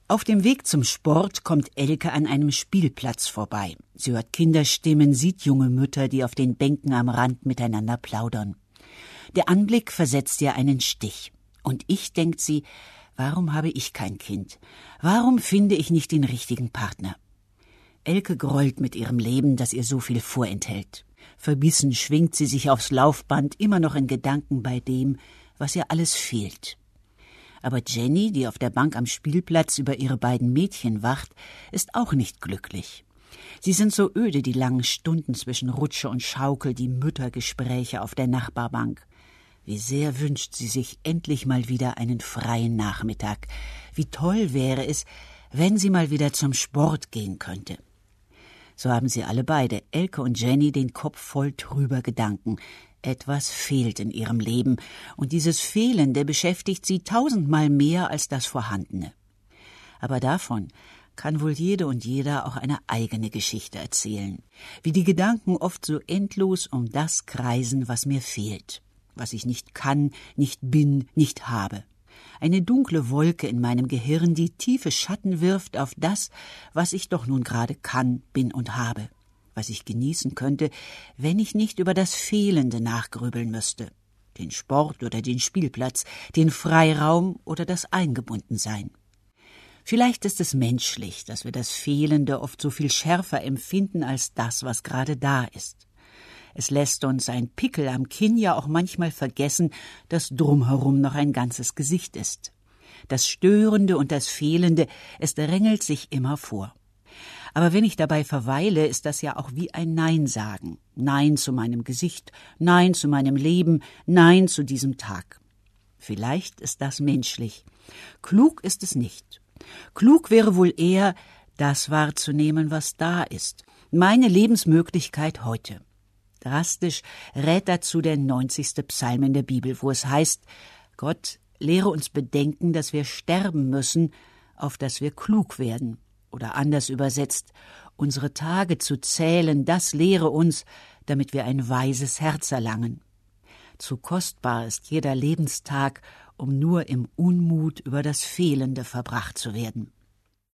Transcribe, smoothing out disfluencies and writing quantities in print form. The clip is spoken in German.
Auf dem Weg zum Sport kommt Elke an einem Spielplatz vorbei. Sie hört Kinderstimmen, sieht junge Mütter, die auf den Bänken am Rand miteinander plaudern. Der Anblick versetzt ihr einen Stich. Und ich, denkt sie, warum habe ich kein Kind? Warum finde ich nicht den richtigen Partner? Elke grollt mit ihrem Leben, das ihr so viel vorenthält. Verbissen schwingt sie sich aufs Laufband, immer noch in Gedanken bei dem, was ihr alles fehlt. Aber Jenny, die auf der Bank am Spielplatz über ihre beiden Mädchen wacht, ist auch nicht glücklich. Sie sind so öde, die langen Stunden zwischen Rutsche und Schaukel, die Müttergespräche auf der Nachbarbank. Wie sehr wünscht sie sich endlich mal wieder einen freien Nachmittag. Wie toll wäre es, wenn sie mal wieder zum Sport gehen könnte. So haben sie alle beide, Elke und Jenny, den Kopf voll trüber Gedanken. Etwas fehlt in ihrem Leben, und dieses Fehlende beschäftigt sie tausendmal mehr als das Vorhandene. Aber davon kann wohl jede und jeder auch eine eigene Geschichte erzählen, wie die Gedanken oft so endlos um das kreisen, was mir fehlt, was ich nicht kann, nicht bin, nicht habe. Eine dunkle Wolke in meinem Gehirn, die tiefe Schatten wirft auf das, was ich doch nun gerade kann, bin und habe, was ich genießen könnte, wenn ich nicht über das Fehlende nachgrübeln müsste, den Sport oder den Spielplatz, den Freiraum oder das Eingebundensein. Vielleicht ist es menschlich, dass wir das Fehlende oft so viel schärfer empfinden als das, was gerade da ist. Es lässt uns ein Pickel am Kinn ja auch manchmal vergessen, dass drumherum noch ein ganzes Gesicht ist. Das Störende und das Fehlende, es drängelt sich immer vor. Aber wenn ich dabei verweile, ist das ja auch wie ein Nein sagen. Nein zu meinem Gesicht, Nein zu meinem Leben, Nein zu diesem Tag. Vielleicht ist das menschlich. Klug ist es nicht. Klug wäre wohl eher, das wahrzunehmen, was da ist. Meine Lebensmöglichkeit heute. Drastisch rät dazu der 90. Psalm in der Bibel, wo es heißt, Gott, lehre uns bedenken, dass wir sterben müssen, auf dass wir klug werden. Oder anders übersetzt, unsere Tage zu zählen, das lehre uns, damit wir ein weises Herz erlangen. Zu kostbar ist jeder Lebenstag, um nur im Unmut über das Fehlende verbracht zu werden.